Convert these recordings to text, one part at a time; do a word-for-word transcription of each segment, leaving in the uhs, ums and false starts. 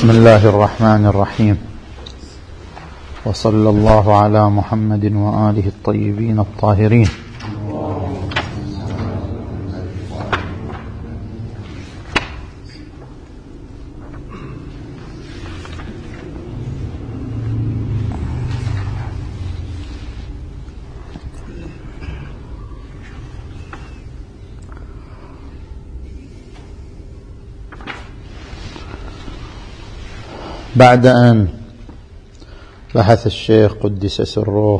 بسم الله الرحمن الرحيم، وصلى الله على محمد وآله الطيبين الطاهرين. بعد أن بحث الشيخ قدس سره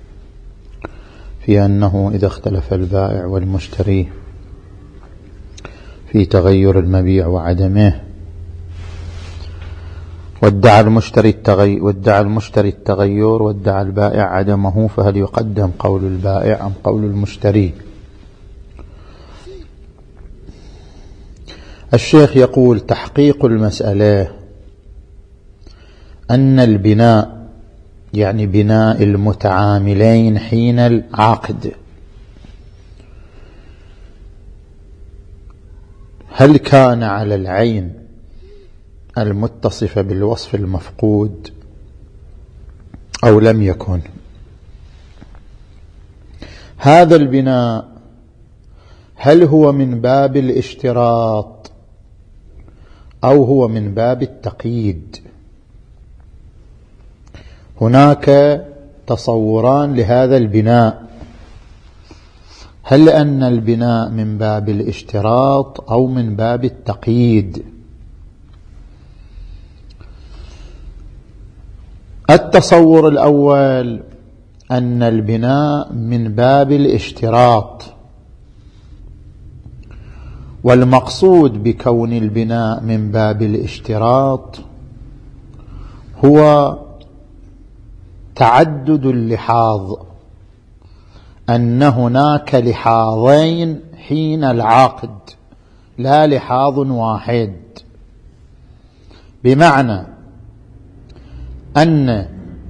في أنه إذا اختلف البائع والمشتري في تغير المبيع وعدمه، وادعى المشتري التغير وادعى المشتري التغير وادعى البائع عدمه، فهل يقدم قول البائع أم قول المشتري؟ الشيخ يقول: تحقيق المسألة أن البناء يعني بناء المتعاملين حين العقد هل كان على العين المتصفة بالوصف المفقود أو لم يكن. هذا البناء هل هو من باب الاشتراط أو هو من باب التقييد؟ هناك تصوران لهذا البناء، هل أن البناء من باب الاشتراط أو من باب التقييد؟ التصور الأول أن البناء من باب الاشتراط، والمقصود بكون البناء من باب الاشتراط هو تعدد اللحاظ، أن هناك لحاظين حين العقد لا لحاظ واحد، بمعنى أن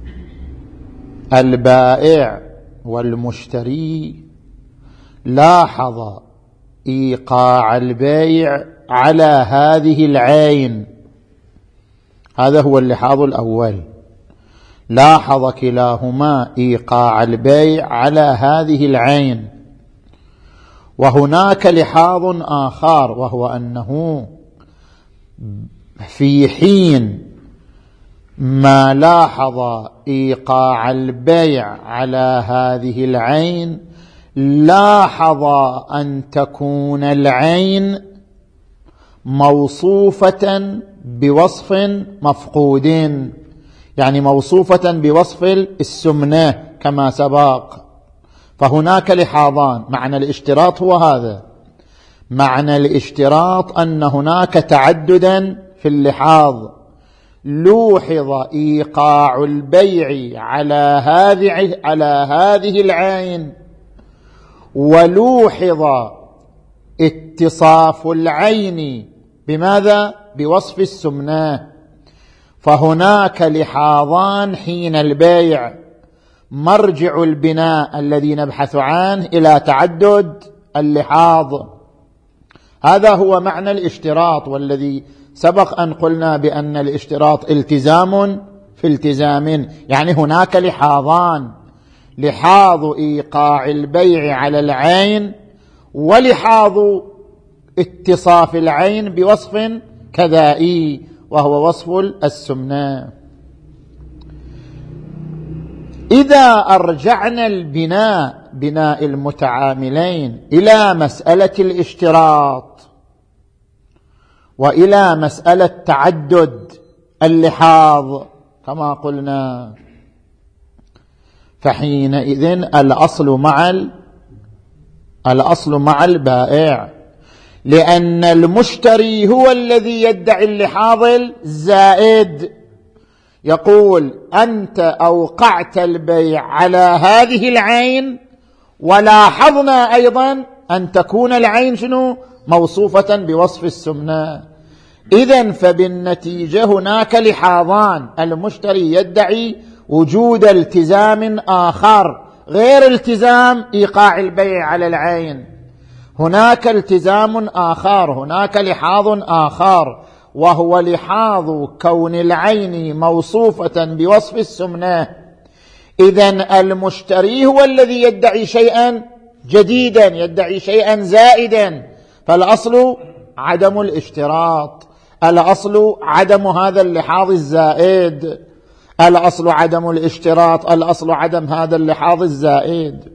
البائع والمشتري لاحظ إيقاع البيع على هذه العين، هذا هو اللحاظ الأول، لاحظ كلاهما إيقاع البيع على هذه العين. وهناك لحاظ آخر، وهو أنه في حين ما لاحظ إيقاع البيع على هذه العين لاحظ أن تكون العين موصوفة بوصف مفقود، يعني موصوفة بوصف السمنة كما سبق. فهناك لحاظان، معنى الاشتراط هو هذا، معنى الاشتراط أن هناك تعددا في اللحاظ، لوحظ إيقاع البيع على هذه على هذه العين، ولوحظ اتصاف العين بماذا؟ بوصف السمنة. فهناك لحاظان حين البيع، مرجع البناء الذي نبحث عنه إلى تعدد اللحاظ، هذا هو معنى الاشتراط، والذي سبق أن قلنا بأن الاشتراط التزام في التزام، يعني هناك لحاظان، لحاظ إيقاع البيع على العين ولحاظ اتصاف العين بوصف كذائي وهو وصف السمنة. إذا أرجعنا البناء بناء المتعاملين إلى مسألة الاشتراط وإلى مسألة تعدد اللحاظ كما قلنا، فحينئذ الأصل مع الأصل مع البائع، لأن المشتري هو الذي يدعي اللحاظ الزائد، يقول: أنت أوقعت البيع على هذه العين، ولاحظنا أيضا أن تكون العين شنو؟ موصوفة بوصف السمنة. إذن فبالنتيجة هناك لحاظان، المشتري يدعي وجود التزام آخر غير التزام إيقاع البيع على العين، هناك التزام آخر، هناك لحاظ آخر، وهو لحاظ كون العين موصوفة بوصف السمنة، إذن المشتري هو الذي يدعي شيئا جديدا، يدعي شيئا زائدا، فالأصل عدم الاشتراط، الأصل عدم هذا اللحاظ الزائد، الأصل عدم الاشتراط، الأصل عدم هذا اللحاظ الزائد.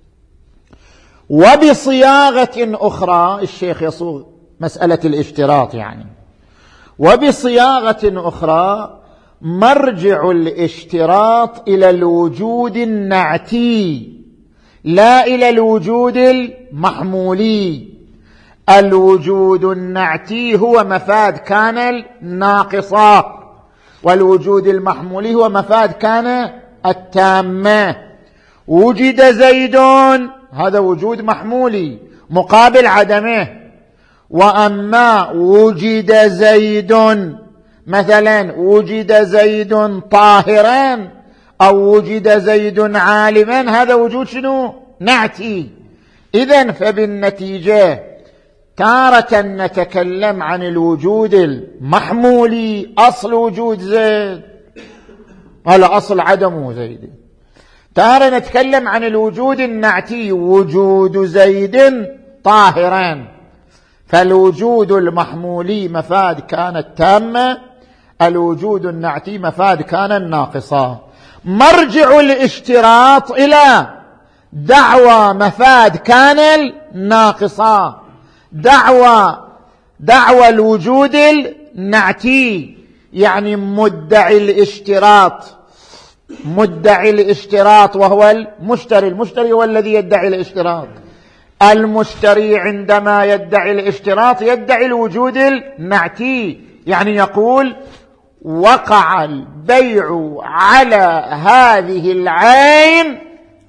وبصياغة أخرى، الشيخ يصوغ مسألة الاشتراط يعني، وبصياغة أخرى مرجع الاشتراط إلى الوجود النعتي لا إلى الوجود المحمولي. الوجود النعتي هو مفاد كان الناقصة، والوجود المحمولي هو مفاد كان التامة. وجد زيد هذا وجود محمولي مقابل عدمه، وأما وجد زيد مثلا وجد زيد طاهرا أو وجد زيد عالما، هذا وجود شنو؟ نعتي. إذن فبالنتيجة تارة نتكلم عن الوجود المحمولي، أصل وجود زيد، هذا أصل عدمه زيد. تارة نتكلم عن الوجود النعتي، وجود زيد طاهرا، فالوجود المحمولي مفاد كان التامة، الوجود النعتي مفاد كان الناقصة. مرجع الاشتراط إلى دعوى مفاد كان الناقصة، دعوى دعوى الوجود النعتي، يعني مدعي الاشتراط، مدعي الاشتراط وهو المشتري، المشتري هو الذي يدعي الاشتراط. المشتري عندما يدعي الاشتراط يدعي الوجود النعتي، يعني يقول وقع البيع على هذه العين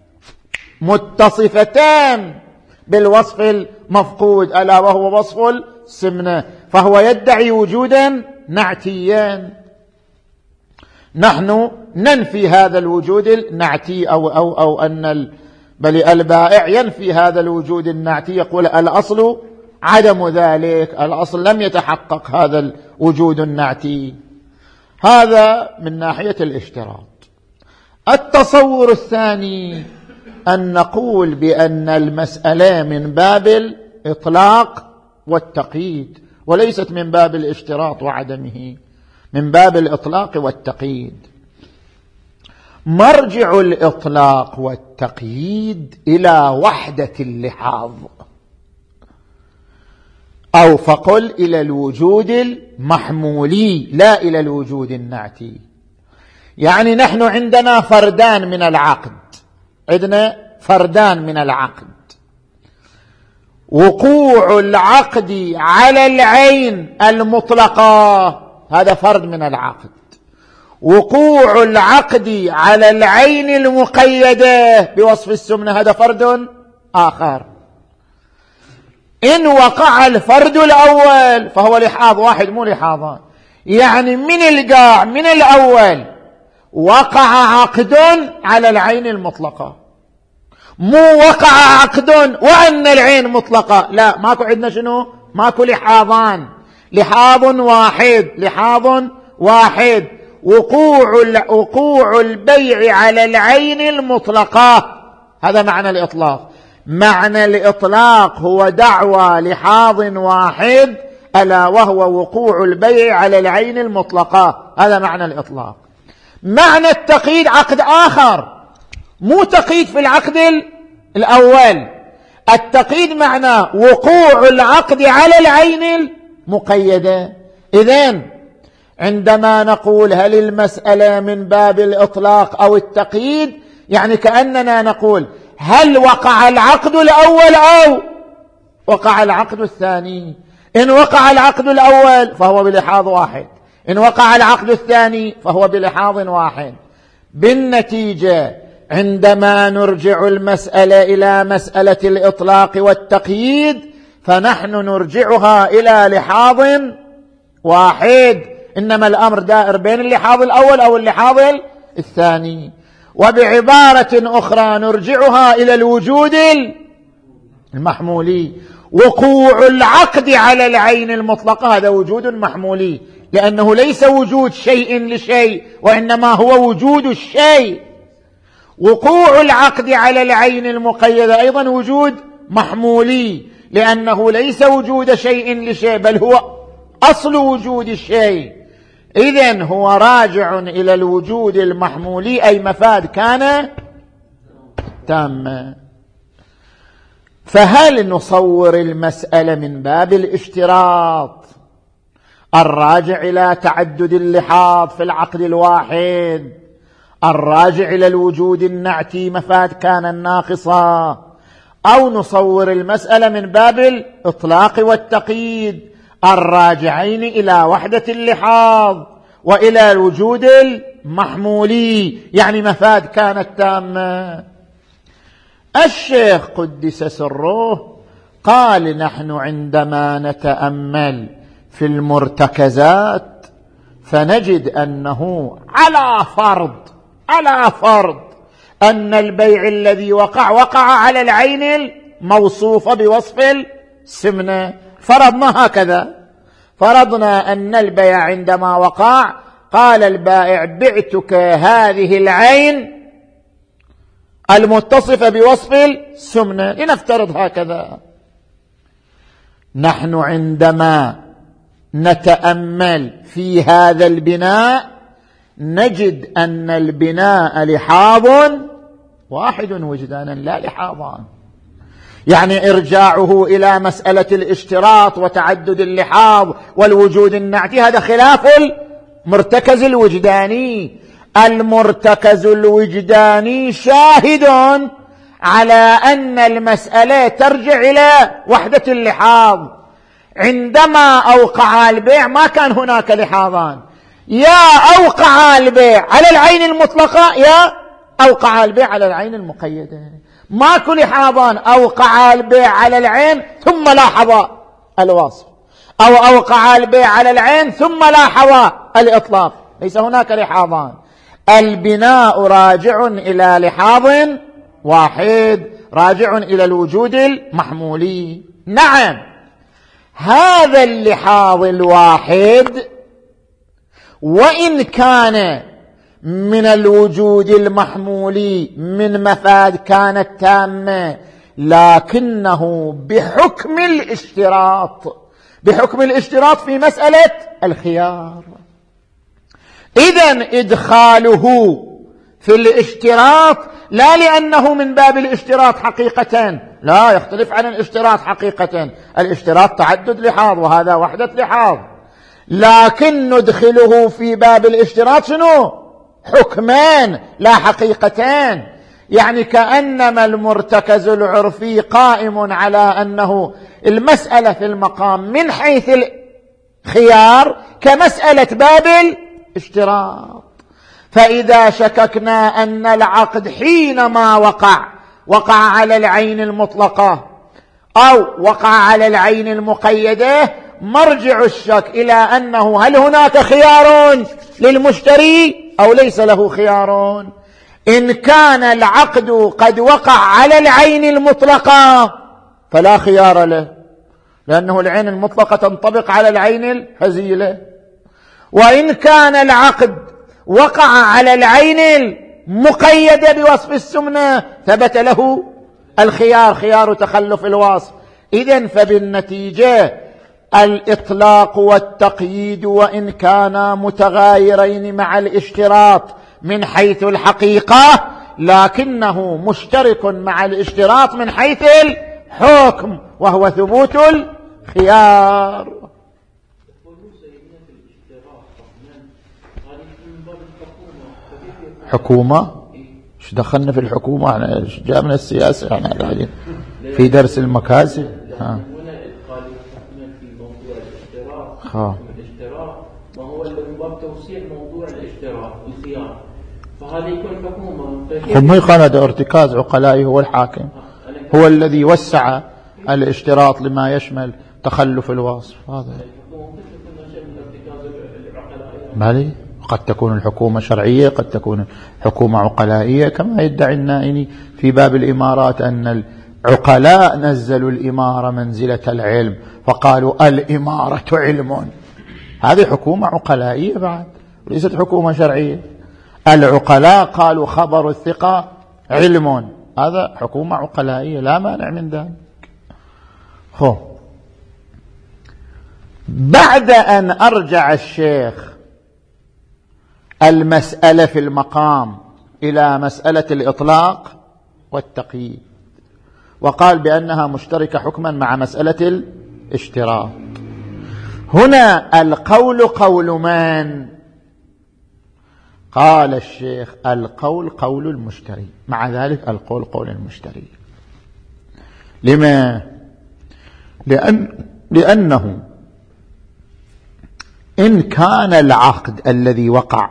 متصفتان بالوصف المفقود ألا وهو وصف السمنة، فهو يدعي وجودا نعتيا. نحن ننفي هذا الوجود النعتي، أو, أو, أو أن بل البائع ينفي هذا الوجود النعتي، يقول الأصل عدم ذلك، الأصل لم يتحقق هذا الوجود النعتي. هذا من ناحية الاشتراط. التصور الثاني أن نقول بأن المسألة من باب الإطلاق والتقييد، وليست من باب الاشتراط وعدمه، من باب الإطلاق والتقييد. مرجع الإطلاق والتقييد إلى وحدة اللحاظ، أو فقل إلى الوجود المحمولي لا إلى الوجود النعتي. يعني نحن عندنا فردان من العقد، عندنا فردان من العقد، وقوع العقد على العين المطلقة هذا فرد من العقد، وقوع العقد على العين المقيدة بوصف السمنة هذا فرد آخر. إن وقع الفرد الأول فهو لحاظ واحد مو لحاظان، يعني من القاع من الأول وقع عقد على العين المطلقة، مو وقع عقد وأن العين مطلقة، لا، ماكو عندنا شنو؟ ماكو لحاظان، لحاظ واحد، لحاظ واحد، وقوع وقوع البيع على العين المطلقة، هذا معنى الإطلاق. معنى الإطلاق هو دعوى لحاظ واحد ألا وهو وقوع البيع على العين المطلقة، هذا معنى الإطلاق. معنى التقييد عقد آخر، مو تقييد في العقد الأول، التقييد معناه وقوع العقد على العين المقيدة. إذن عندما نقول هل المسألة من باب الإطلاق أو التقييد، يعني كأننا نقول هل وقع العقد الأول أو وقع العقد الثاني. إن وقع العقد الأول فهو بلحاظ واحد، إن وقع العقد الثاني فهو بلحاظ واحد. بالنتيجة عندما نرجع المسألة إلى مسألة الإطلاق والتقييد فنحن نرجعها إلى لحاظ واحد، إنما الأمر دائر بين اللحاظ الأول أو اللحاظ الثاني. وبعبارة أخرى نرجعها إلى الوجود المحمولي، وقوع العقد على العين المطلقة هذا وجود محمولي، لأنه ليس وجود شيء لشيء وإنما هو وجود الشيء. وقوع العقد على العين المقيدة أيضا وجود محمولي، لأنه ليس وجود شيء لشيء بل هو أصل وجود الشيء. إذن هو راجع إلى الوجود المحمولي، أي مفاد كان تاما. فهل نصور المسألة من باب الاشتراط الراجع إلى تعدد اللحاظ في العقد الواحد، الراجع إلى الوجود النعتي مفاد كان الناقصة، أو نصور المسألة من باب الإطلاق والتقييد الراجعين إلى وحدة اللحاظ وإلى الوجود المحمولي، يعني مفاد كانت تامة؟ الشيخ قدس سره قال: نحن عندما نتأمل في المرتكزات فنجد أنه على فرض على فرض أن البيع الذي وقع وقع على العين الموصوفة بوصف السمنة. فرضنا هكذا، فرضنا أن البيع عندما وقع قال البائع: بعتك هذه العين المتصفة بوصف السمنة، لنفترض هكذا. نحن عندما نتأمل في هذا البناء نجد أن البناء لحاظ واحد وجدانا لا لحاظان، يعني إرجاعه إلى مسألة الاشتراط وتعدد اللحاظ والوجود النعتي هذا خلاف المرتكز الوجداني. المرتكز الوجداني شاهد على أن المسألة ترجع إلى وحدة اللحاظ. عندما أوقع البيع ما كان هناك لحاظان، يا أوقع البيع على العين المطلقة يا أوقع البيع على العين المقيدة، ماكو لحاظان. أوقع البيع على العين ثم لاحظ الوصف، أو أوقع البيع على العين ثم لاحظ الإطلاق، ليس هناك لحاظان. البناء راجع إلى لحاظ واحد، راجع إلى الوجود المحمولي. نعم، هذا اللحاظ الواحد وإن كان من الوجود المحمولي من مفاد كانت تامة، لكنه بحكم الاشتراط بحكم الاشتراط في مسألة الخيار. إذن إدخاله في الاشتراط لا لأنه من باب الاشتراط حقيقة، لا، يختلف عن الاشتراط حقيقة. الاشتراط تعدد لحاظ وهذا وحدة لحاظ، لكن ندخله في باب الاشتراط شنو؟ حكمان لا حقيقتان. يعني كأنما المرتكز العرفي قائم على أنه المسألة في المقام من حيث الخيار كمسألة باب الاشتراط. فإذا شككنا أن العقد حينما وقع وقع على العين المطلقة أو وقع على العين المقيدة، مرجع الشك إلى أنه هل هناك خيار للمشتري أو ليس له خيار. إن كان العقد قد وقع على العين المطلقة فلا خيار له، لأنه العين المطلقة تنطبق على العين الهزيلة. وإن كان العقد وقع على العين المقيدة بوصف السمنة ثبت له الخيار، خيار تخلف الوصف. إذن فبالنتيجة الإطلاق والتقييد وإن كانا متغايرين مع الاشتراط من حيث الحقيقة، لكنه مشترك مع الاشتراط من حيث الحكم وهو ثبوت الخيار. حكومة؟ ايش دخلنا في الحكومة؟ احنا ايش جاء من السياسة؟ احنا قاعدين في درس المكاسب. ها خا الاشتراك ما هو اللي من باب توسيع موضوع الاشتراك والخيار، فهذا يكون حكومة. هم يقال ارتكاز عقلائي هو الحاكم، هو الذي وسع الاشتراط لما يشمل تخلف الوصف. هذا مالي، قد تكون الحكومة شرعية، قد تكون حكومة عقلائية، كما يدعي النائني في باب الإمارات أن عقلاء نزلوا الإمارة منزلة العلم فقالوا الإمارة علم. هذه حكومة عقلائية بعد وليست حكومة شرعية. العقلاء قالوا خبر الثقة علم، هذا حكومة عقلائية لا مانع من ذلك. خو بعد أن أرجع الشيخ المسألة في المقام إلى مسألة الإطلاق والتقييد وقال بأنها مشتركة حكما مع مسألة الاشتراك، هنا القول قول من؟ قال الشيخ القول قول المشتري، مع ذلك القول قول المشتري. لما؟ لأن لأنه إن كان العقد الذي وقع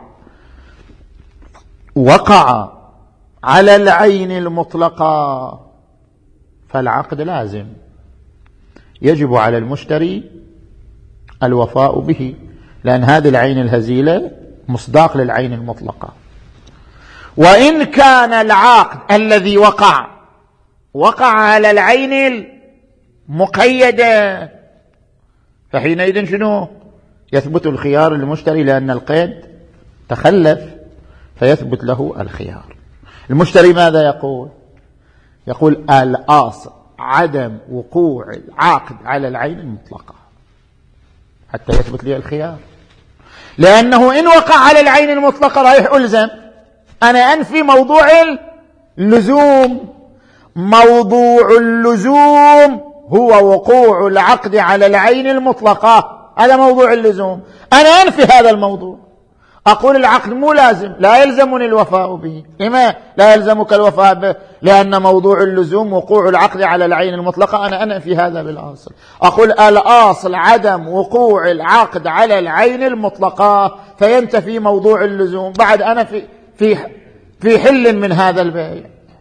وقع على العين المطلقة فالعقد لازم، يجب على المشتري الوفاء به، لأن هذه العين الهزيلة مصداق للعين المطلقة. وإن كان العقد الذي وقع وقع على العين المقيدة فحينئذ شنو؟ يثبت الخيار للمشتري، لأن القيد تخلف فيثبت له الخيار. المشتري ماذا يقول؟ يقول الأصل عدم وقوع العقد على العين المطلقة حتى يثبت لي الخيار، لأنه إن وقع على العين المطلقة رايح ألزم، أنا أنفي موضوع اللزوم. موضوع اللزوم هو وقوع العقد على العين المطلقة، هذا موضوع اللزوم، أنا أنفي هذا الموضوع، أقول العقد مو لازم، لا يلزمني الوفاء به. لما لا يلزمك الوفاء به؟ لأن موضوع اللزوم وقوع العقد على العين المطلقة، أنا أنفي هذا بالأصل. أقول الأصل عدم وقوع العقد على العين المطلقة فينتفي موضوع اللزوم، بعد أنا في في في حل من هذا البيع.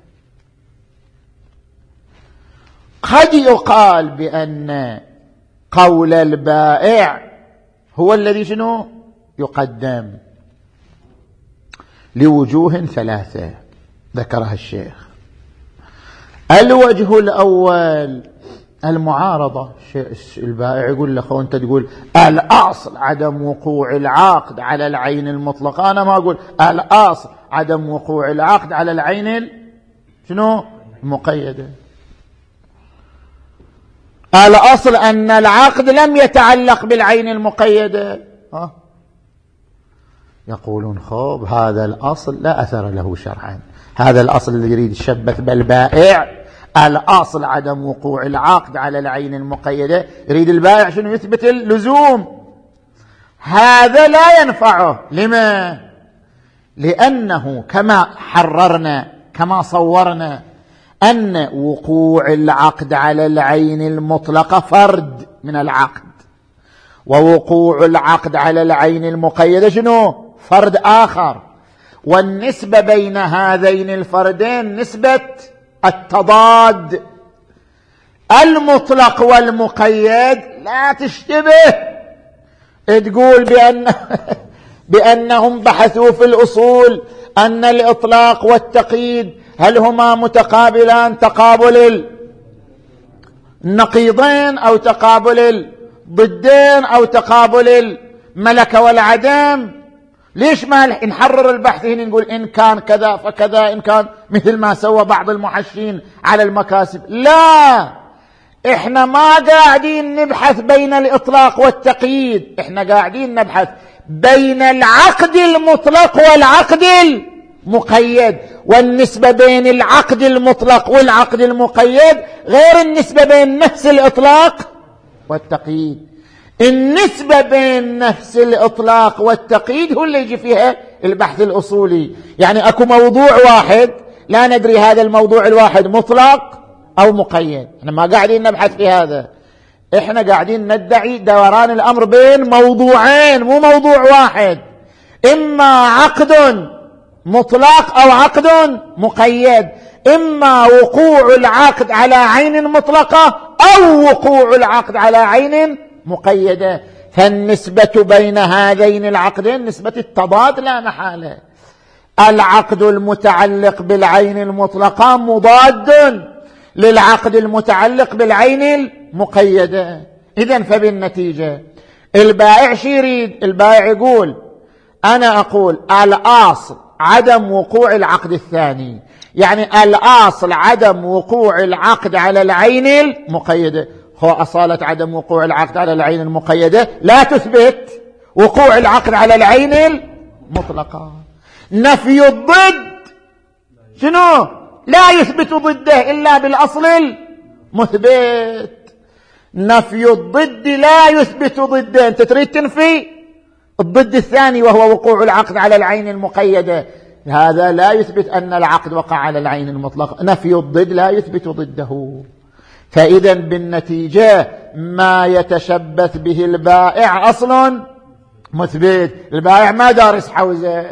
قد يقال بأن قول البائع هو الذي شنو يقدم لوجوه ثلاثة ذكرها الشيخ. الوجه الأول المعارضة، البائع يقول له أنت تقول الأصل عدم وقوع العقد على العين المطلقة، أنا ما أقول الأصل عدم وقوع العقد على العين شنو المقيدة. الأصل أن العقد لم يتعلق بالعين المقيدة. ها؟ يقولون خوب هذا الأصل لا أثر له شرعا، هذا الأصل اللي يريد يشبث بالبائع، الأصل عدم وقوع العقد على العين المقيدة، يريد البائع شنو؟ يثبت اللزوم. هذا لا ينفعه. لما؟ لأنه كما حررنا كما صورنا أن وقوع العقد على العين المطلقة فرد من العقد، ووقوع العقد على العين المقيدة شنو؟ فرد آخر، والنسبة بين هذين الفردين نسبة التضاد. المطلق والمقيد لا تشتبه، تقول بأن بأنهم بحثوا في الأصول أن الإطلاق والتقييد هل هما متقابلان تقابل النقيضين أو تقابل الضدين أو تقابل الملكة والعدم؟ ليش ما نحرر البحث هنا نقول إن كان كذا فكذا، إن كان مثل ما سوى بعض المحشين على المكاسب؟ لا، إحنا ما قاعدين نبحث بين الإطلاق والتقييد، إحنا قاعدين نبحث بين العقد المطلق والعقد المقيد، والنسبة بين العقد المطلق والعقد المقيد غير النسبة بين نفس الإطلاق والتقييد. النسبة بين نفس الإطلاق والتقييد هو اللي يجي فيها البحث الأصولي. يعني أكو موضوع واحد لا ندري هذا الموضوع الواحد مطلق أو مقيد، احنا ما قاعدين نبحث في هذا، احنا قاعدين ندعي دوران الأمر بين موضوعين مو موضوع واحد، إما عقد مطلق أو عقد مقيد، إما وقوع العقد على عين مطلقة أو وقوع العقد على عين مقيدة. فالنسبة بين هذين العقدين نسبة التضاد لا محالة. العقد المتعلق بالعين المطلقة مضاد للعقد المتعلق بالعين المقيدة. إذن فبالنتيجة البائع شي يريد؟ البائع يقول أنا أقول الأصل عدم وقوع العقد الثاني، يعني الأصل عدم وقوع العقد على العين المقيدة. هو أصالة عدم وقوع العقد على العين المقيدة لا تثبت وقوع العقد على العين المطلقة. نفي الضد شنو؟ لا يثبت ضده إلا بالأصل المثبت. نفي الضد لا يثبت ضده. أنت تريد تنفي الضد الثاني وهو وقوع العقد على العين المقيدة، هذا لا يثبت أن العقد وقع على العين المطلقة. نفي الضد لا يثبت ضده. فإذا بالنتيجة ما يتشبث به البائع أصل مثبت. البائع ما دارس حوزة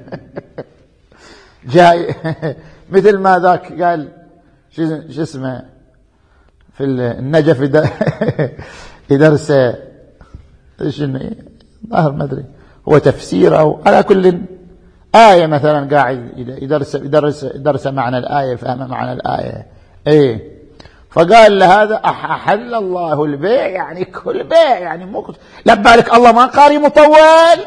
جاي مثل ما ذاك قال شو اسمه في النجف يدرس شنو ظاهر ما ادري هو تفسير او على كل آية مثلا قاعد يدرس يدرس يدرس معنى الآية فهم معنى الآية ايه، فقال لهذا أحل الله البيع يعني كل بيع يعني مو لبالك الله ما قاري مطول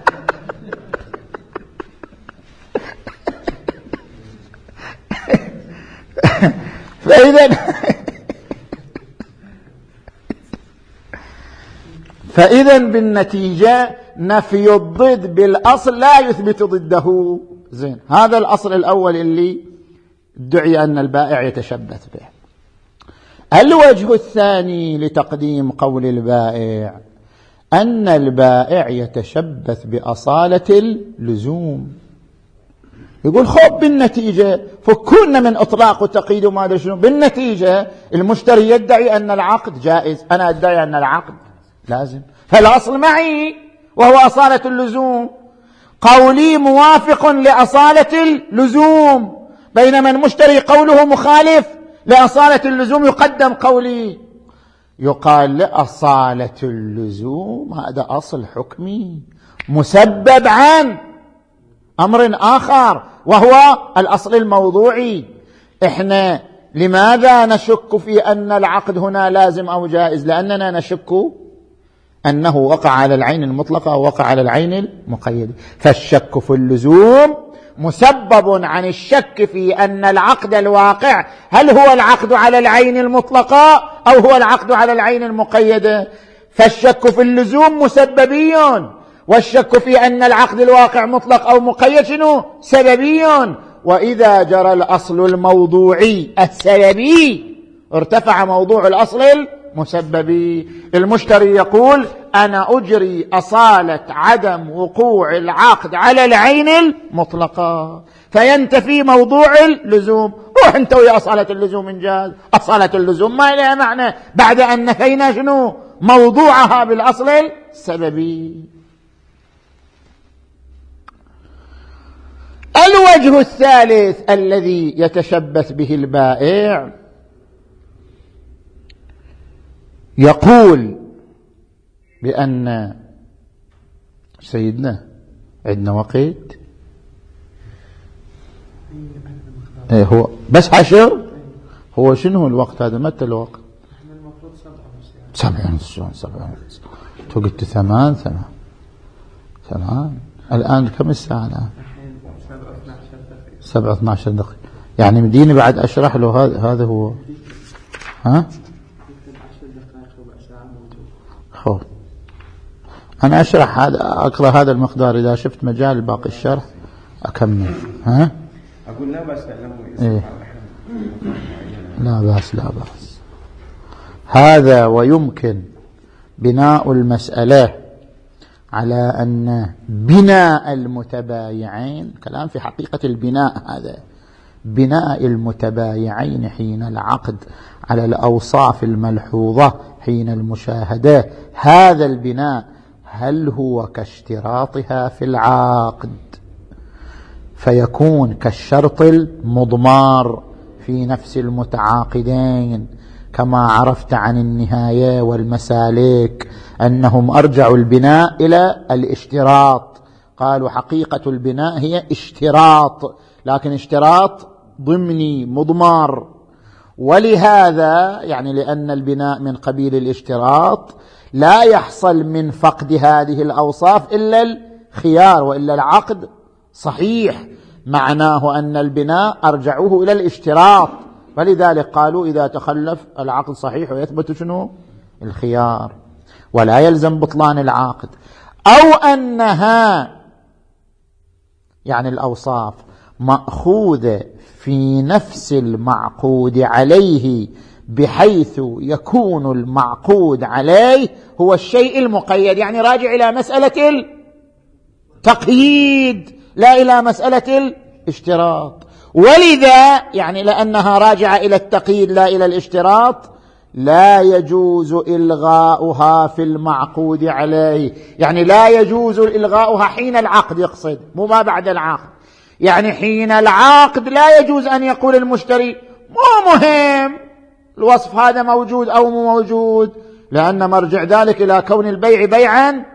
فإذا فإذا بالنتيجة نفي الضد بالأصل لا يثبت ضده. زين، هذا الأصل الأول اللي ادعي أن البائع يتشبث به. الوجه الثاني لتقديم قول البائع أن البائع يتشبث بأصالة اللزوم. يقول خب بالنتيجة فكونا من إطلاق وتقييد وما أدري شنو، بالنتيجة المشتري يدعي أن العقد جائز، أنا أدعي أن العقد لازم، فالأصل معي وهو أصالة اللزوم. قولي موافق لأصالة اللزوم، بينما المشتري قوله مخالف لأصالة اللزوم يقدم قولي. يقال لأصالة اللزوم هذا أصل حكمي مسبب عن أمر آخر وهو الأصل الموضوعي. إحنا لماذا نشك في أن العقد هنا لازم أو جائز؟ لأننا نشك أنه وقع على العين المطلقة أو وقع على العين المقيدة. فالشك في اللزوم مسبب عن الشك في أن العقد الواقع هل هو العقد على العين المطلقة أو هو العقد على العين المقيدة. فالشك في اللزوم مسببي، والشك في أن العقد الواقع مطلق أو مقيد شنو؟ سببي. وإذا جرى الأصل الموضوعي السببي ارتفع موضوع الأصل المسببي. المشتري يقول أنا أجري أصالة عدم وقوع العقد على العين المطلقة، فينتفي موضوع اللزوم. روح انت ويا أصالة اللزوم إنجاز. أصالة اللزوم ما لها معنى بعد أن نفينا شنو؟ موضوعها بالأصل السببي. الوجه الثالث الذي يتشبث به البائع يقول بأن سيدنا عندنا وقت ايه هو بس عشر. هو شنو الوقت هذا؟ متى الوقت؟ احنا المفروض سبعة ونص سبعة سبعة ونص تو قلت ثمان ثمان ثمان الآن كم الساعة الآن؟ سبعة اثنى عشر دقيقة. يعني مديني بعد أشرح له هذا هذا هو ها خو أنا أشرح هذا أقرأ هذا المقدار، إذا شفت مجال باقي الشرح أكمل. ها أقول لا بأس إيه؟ لا بأس لا بأس. هذا ويمكن بناء المسألة على أن بناء المتبايعين، كلام في حقيقة البناء، هذا بناء المتبايعين حين العقد على الأوصاف الملحوظة حين المشاهدة، هذا البناء هل هو كاشتراطها في العقد فيكون كالشرط المضمار في نفس المتعاقدين، كما عرفت عن النهاية والمسالك أنهم أرجعوا البناء إلى الاشتراط. قالوا حقيقة البناء هي اشتراط، لكن اشتراط ضمني مضمر. ولهذا يعني لأن البناء من قبيل الاشتراط لا يحصل من فقد هذه الأوصاف إلا الخيار، وإلا العقد صحيح، معناه أن البناء أرجعوه إلى الاشتراط، فلذلك قالوا إذا تخلف العقد صحيح ويثبت شنو؟ الخيار، ولا يلزم بطلان العقد. أو أنها يعني الأوصاف مأخوذة في نفس المعقود عليه، بحيث يكون المعقود عليه هو الشيء المقيد، يعني راجع إلى مسألة التقييد لا إلى مسألة الاشتراط. ولذا يعني لأنها راجعة إلى التقييد لا إلى الاشتراط لا يجوز إلغاؤها في المعقود عليه، يعني لا يجوز إلغاؤها حين العقد، يقصد مو ما بعد العقد، يعني حين العقد لا يجوز أن يقول المشتري مو مهم الوصف هذا موجود أو مو موجود، لأن مرجع ذلك إلى كون البيع بيعا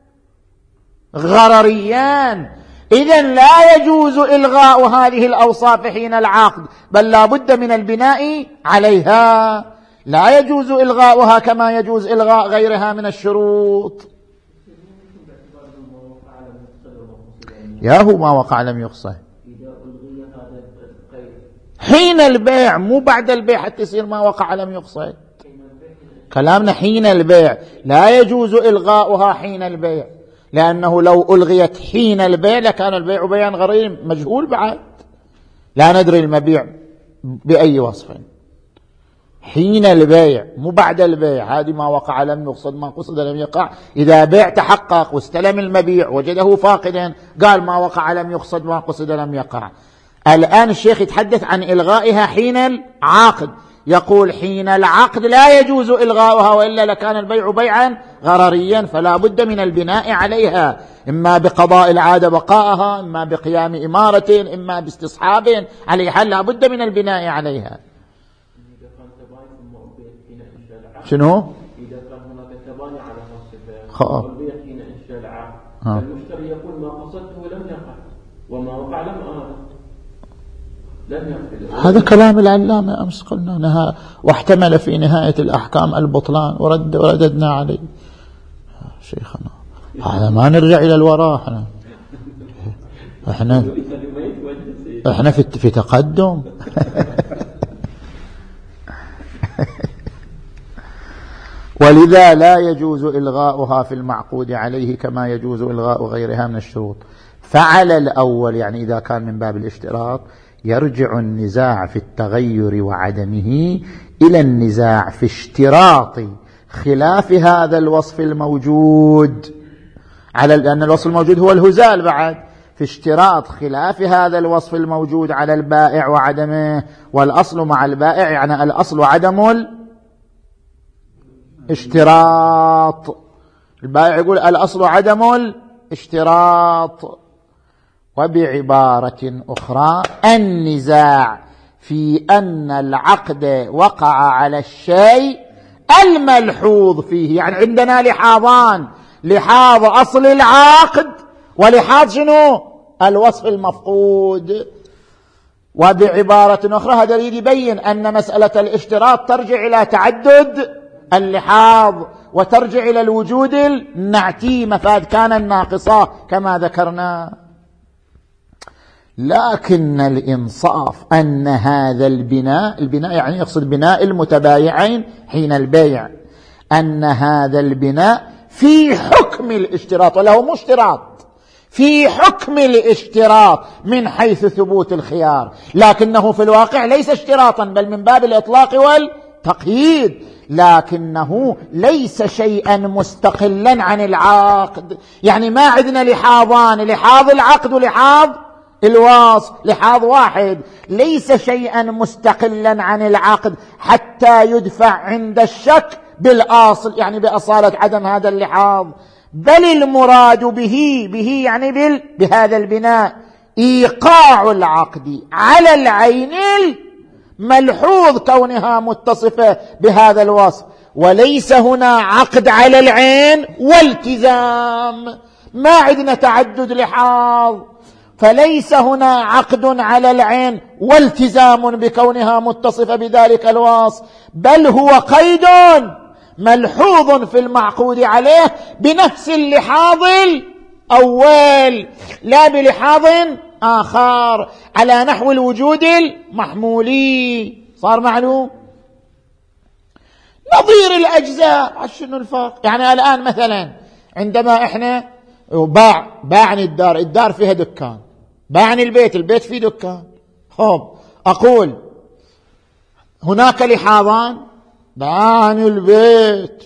غرريا. إذن لا يجوز إلغاء هذه الأوصاف حين العقد، بل لا بد من البناء عليها، لا يجوز إلغاؤها كما يجوز إلغاء غيرها من الشروط. ياهو ما وقع لم يقصد حين البيع، مو بعد البيع حتى يصير ما وقع لم يقصد. كلامنا حين البيع، لا يجوز إلغاؤها حين البيع، لأنه لو ألغيت حين البيع لكان البيع بيعا غريب مجهول بعد، لا ندري المبيع بأي وصف. حين البيع مو بعد البيع، هذه ما وقع لم يقصد، ما قصد لم يقع. إذا بيع تحقق واستلم المبيع وجده فاقدا قال ما وقع لم يقصد، ما قصد لم يقع. الآن الشيخ يتحدث عن إلغائها حين العقد، يقول حين العقد لا يجوز إلغاؤها، وإلا لكان البيع بيعا غرريا، فلا بد من البناء عليها، إما بقضاء العادة بقاءها، إما بقيام إمارة، إما باستصحاب، على حال لا بد من البناء عليها. شنو؟ إذا كان هناك تباني على نص البيع حين إنشاء العقد، المشتري يقول ما قصدته لم يقع وما وقع لم آه. هذا كلام العلامة أمس قلنا نها، واحتمل في نهاية الأحكام البطلان ورد ورددنا عليه. شيخنا هذا ما نرجع إلى الوراء، احنا احنا, احنا في, في تقدم. ولذا لا يجوز إلغاؤها في المعقود عليه كما يجوز إلغاء غيرها من الشروط. فعلى الأول يعني إذا كان من باب الاشتراط يرجع النزاع في التغير وعدمه إلى النزاع في اشتراط خلاف هذا الوصف الموجود، على لأن الوصف الموجود هو الهزال بعد، في اشتراط خلاف هذا الوصف الموجود على البائع وعدمه. والأصل مع البائع يعني الأصل عدم الاشتراط، البائع يقول الأصل عدم الاشتراط. وبعبارة أخرى النزاع في أن العقد وقع على الشيء الملحوظ فيه، يعني عندنا لحاظان، لحاظ أصل العقد ولحاظ شنو؟ الوصف المفقود. وبعبارة أخرى هذا يريد يبين أن مسألة الاشتراط ترجع إلى تعدد اللحاظ وترجع إلى الوجود النعتي مفاد كان الناقصة كما ذكرنا. لكن الإنصاف أن هذا البناء، البناء يعني يقصد بناء المتبايعين حين البيع، أن هذا البناء في حكم الاشتراط، وله مو اشتراط، في حكم الاشتراط من حيث ثبوت الخيار، لكنه في الواقع ليس اشتراطا بل من باب الإطلاق والتقييد، لكنه ليس شيئا مستقلا عن العقد. يعني ما عندنا لحاظان، لحاظ العقد ولحاظ الوصف، لحاظ واحد، ليس شيئا مستقلا عن العقد حتى يدفع عند الشك بالأصل، يعني بأصالة عدم هذا اللحاظ، بل المراد به به يعني بال بهذا البناء إيقاع العقد على العين الملحوظ كونها متصفة بهذا الوصف، وليس هنا عقد على العين والتزام، ما عندنا تعدد لحاظ. فليس هنا عقد على العين والتزام بكونها متصفة بذلك الوصف، بل هو قيد ملحوظ في المعقود عليه بنفس اللحاظ الأول لا بلحاظ آخر، على نحو الوجود المحمولي. صار معلوم؟ نظير الأجزاء شنو الفرق؟ يعني الآن مثلا عندما إحنا باع باعني الدار، الدار فيها دكان، باعني البيت، البيت فيه دكان. خب أقول هناك لحاظان، باعني البيت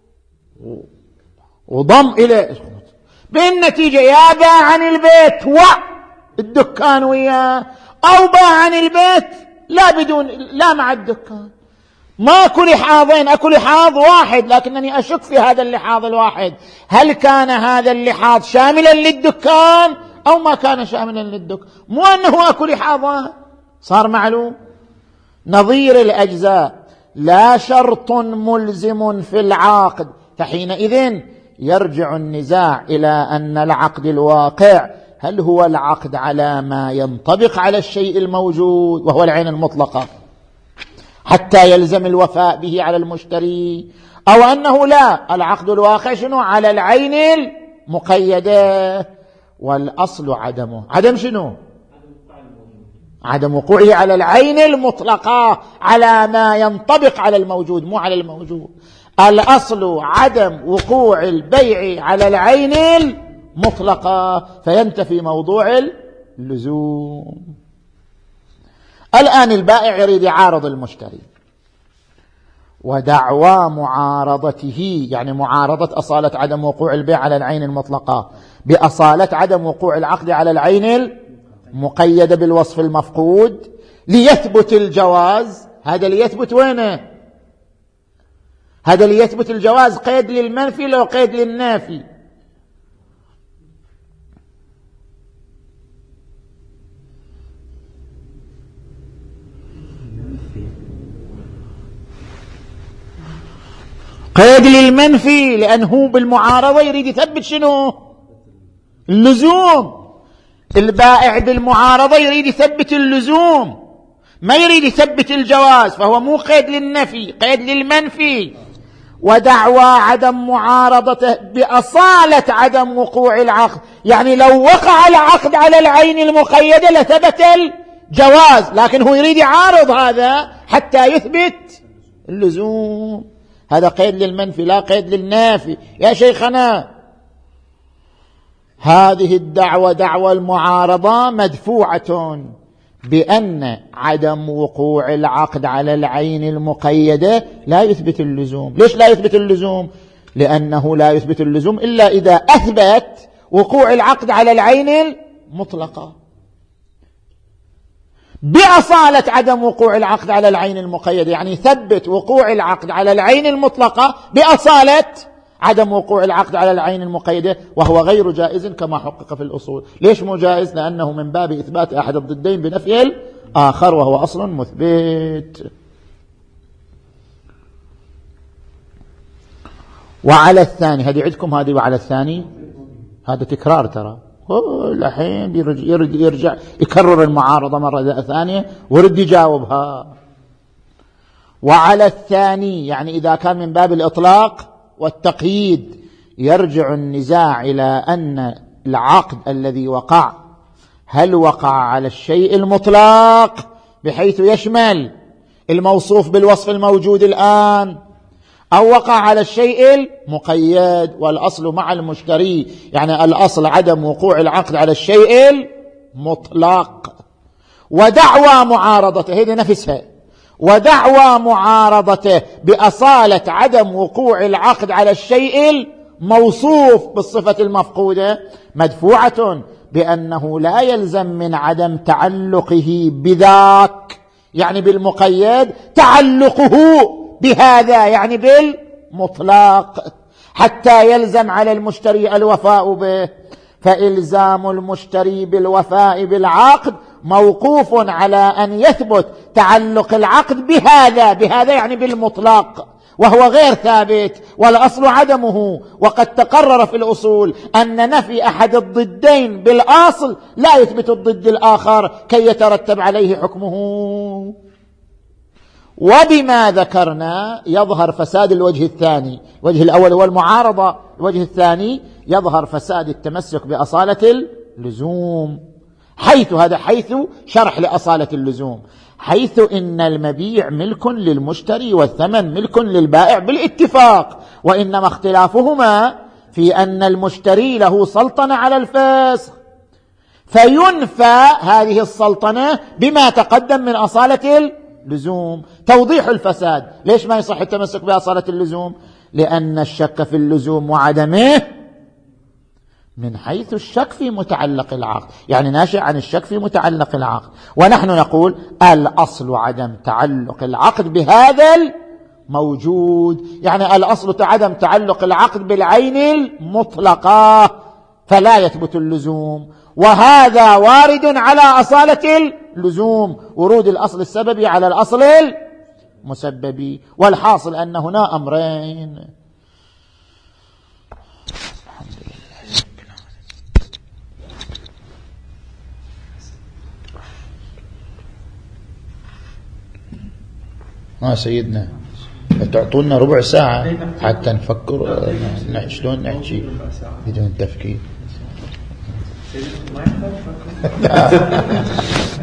وضم إليه، بالنتيجة يا باعني البيت والدكان وياه، أو باعني البيت لا بدون لا مع الدكان. ما أكو لحاظين، أكو لحاظ واحد، لكنني أشك في هذا اللحاظ الواحد، هل كان هذا اللحاظ شاملا للدكان أو ما كان شاملا للدكان؟ مو أنه أكو لحاظان. صار معلوم؟ نظير الأجزاء لا شرط ملزم في العقد، فحينئذ يرجع النزاع إلى أن العقد الواقع هل هو العقد على ما ينطبق على الشيء الموجود وهو العين المطلقة حتى يلزم الوفاء به على المشتري، أو أنه لا، العقد الواقع شنو؟ على العين المقيدة، والأصل عدمه. عدم شنو؟ عدم وقوعه على العين المطلقة، على ما ينطبق على الموجود مو على الموجود. الأصل عدم وقوع البيع على العين المطلقة، فينتفي موضوع اللزوم. الآن البائع يريد يعارض المشتري، ودعوى معارضته يعني معارضة أصالة عدم وقوع البيع على العين المطلقة بأصالة عدم وقوع العقد على العين المقيدة بالوصف المفقود ليثبت الجواز. هذا ليثبت وينه؟ هذا ليثبت الجواز قيد للمنفي لو قيد للنافي. قيد للمنفي لأنه بالمعارضة يريد يثبت شنو؟ اللزوم. البائع بالمعارضة يريد يثبت اللزوم، ما يريد يثبت الجواز، فهو مو قيد للنفي، قيد للمنفي. ودعوى عدم معارضته بأصالة عدم وقوع العقد، يعني لو وقع العقد على العين المقيدة لثبت الجواز، لكن هو يريد يعارض هذا حتى يثبت اللزوم. هذا قيد للمنفي لا قيد للنافي. يا شيخنا هذه الدعوة دعوة المعارضة مدفوعة بأن عدم وقوع العقد على العين المقيدة لا يثبت اللزوم. ليش لا يثبت اللزوم؟ لأنه لا يثبت اللزوم إلا إذا أثبت وقوع العقد على العين المطلقة. بأصالة عدم وقوع العقد على العين المقيدة، يعني ثبت وقوع العقد على العين المطلقة بأصالة عدم وقوع العقد على العين المقيدة، وهو غير جائز كما حقق في الأصول. ليش مو جائز؟ لأنه من باب إثبات أحد الضدين بنفي الآخر، وهو أصل مثبت. وعلى الثاني، هذه عندكم هذه وعلى الثاني، هذا تكرار ترى، الحين يرجع, يرجع يكرر المعارضة مرة ثانية ورد يجاوبها. وعلى الثاني يعني إذا كان من باب الإطلاق والتقييد يرجع النزاع إلى أن العقد الذي وقع هل وقع على الشيء المطلق بحيث يشمل الموصوف بالوصف الموجود الآن، أو وقع على الشيء المقيد. والأصل مع المشتري، يعني الأصل عدم وقوع العقد على الشيء المطلق. ودعوى معارضته هذه نفسها، ودعوى معارضته بأصالة عدم وقوع العقد على الشيء الموصوف بالصفة المفقودة مدفوعة بأنه لا يلزم من عدم تعلقه بذاك يعني بالمقيد تعلقه بهذا يعني بالمطلق، حتى يلزم على المشتري الوفاء به. فإلزام المشتري بالوفاء بالعقد موقوف على أن يثبت تعلق العقد بهذا، بهذا يعني بالمطلق، وهو غير ثابت والأصل عدمه. وقد تقرر في الأصول أن نفي أحد الضدين بالأصل لا يثبت الضد الآخر كي يترتب عليه حكمه. وبما ذكرنا يظهر فساد الوجه الثاني. الوجه الأول هو المعارضة، الوجه الثاني يظهر فساد التمسك بأصالة اللزوم، حيث هذا حيث شرح لأصالة اللزوم، حيث إن المبيع ملك للمشتري والثمن ملك للبائع بالاتفاق، وإنما اختلافهما في أن المشتري له سلطنة على الفسخ، فينفى هذه السلطنة بما تقدم من أصالة اللزوم. توضيح الفساد: ليش ما يصح التمسك بأصالة اللزوم؟ لأن الشك في اللزوم وعدمه من حيث الشك في متعلق العقد، يعني ناشئ عن الشك في متعلق العقد، ونحن نقول الأصل عدم تعلق العقد بهذا الموجود، يعني الأصل عدم تعلق العقد بالعين المطلقة فلا يثبت اللزوم، وهذا وارد على أصالة اللزوم، ورود الأصل السببي على الأصل المسببي. والحاصل أن هنا أمرين. ما سيدنا تعطونا ربع ساعة حتى نفكر شلون نحكي بدون تفكير.